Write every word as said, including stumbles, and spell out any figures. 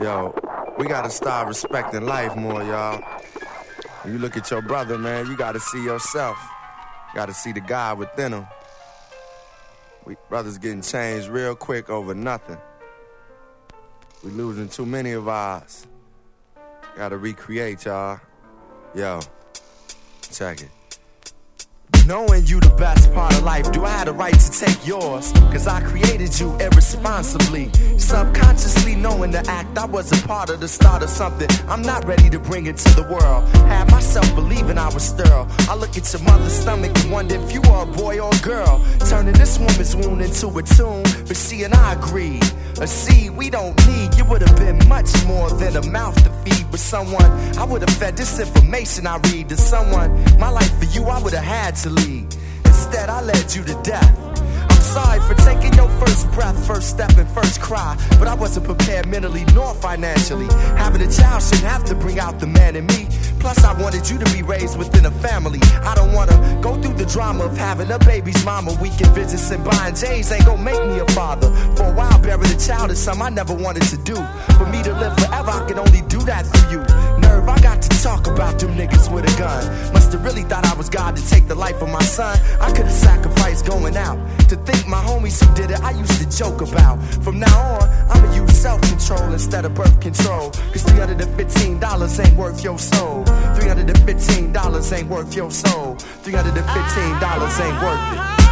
Yo, we gotta start respecting life more, y'all. When you look at your brother, man, you gotta see yourself. You gotta see the God within him. We brothers getting changed real quick over nothing. We losing too many of ours. Gotta recreate, y'all. Yo, check it. Knowing you the best part of life, do I have the right to take yours? Cause I created you irresponsibly. Subconsciously knowing the act, I was a part of the start of something I'm not ready to bring it to the world. Had myself believing I was sterile. I look at your mother's stomach and wonder if you are a boy or a girl. Turning this woman's wound into a tomb. But she and I agreed, a seed we don't need. You would have been much more than a mouth to feed with someone. I would have fed this information I read to someone. My life for you I would have had to lead. Instead I led you to death. I'm sorry for taking your first breath, first step and first cry, but I wasn't prepared mentally nor financially. Having a child shouldn't have to bring out the man in me. Plus I wanted you to be raised within a family. I don't wanna go through the drama of having a baby's mama. Weekend visits and buying J's ain't gon' make me a father. For a while burying a child is something I never wanted to do. For me to live forever I can only do that through you. Nerve, I got to talk about them niggas with a gun. Must've really thought I was God to take the life of my son. I could've sacrificed going out. To think my homies who did it I used to joke about. From now on I'ma use self-control instead of birth control. Cause three hundred fifteen dollars ain't worth your soul. three hundred fifteen dollars ain't worth your soul. three hundred fifteen dollars ain't worth it.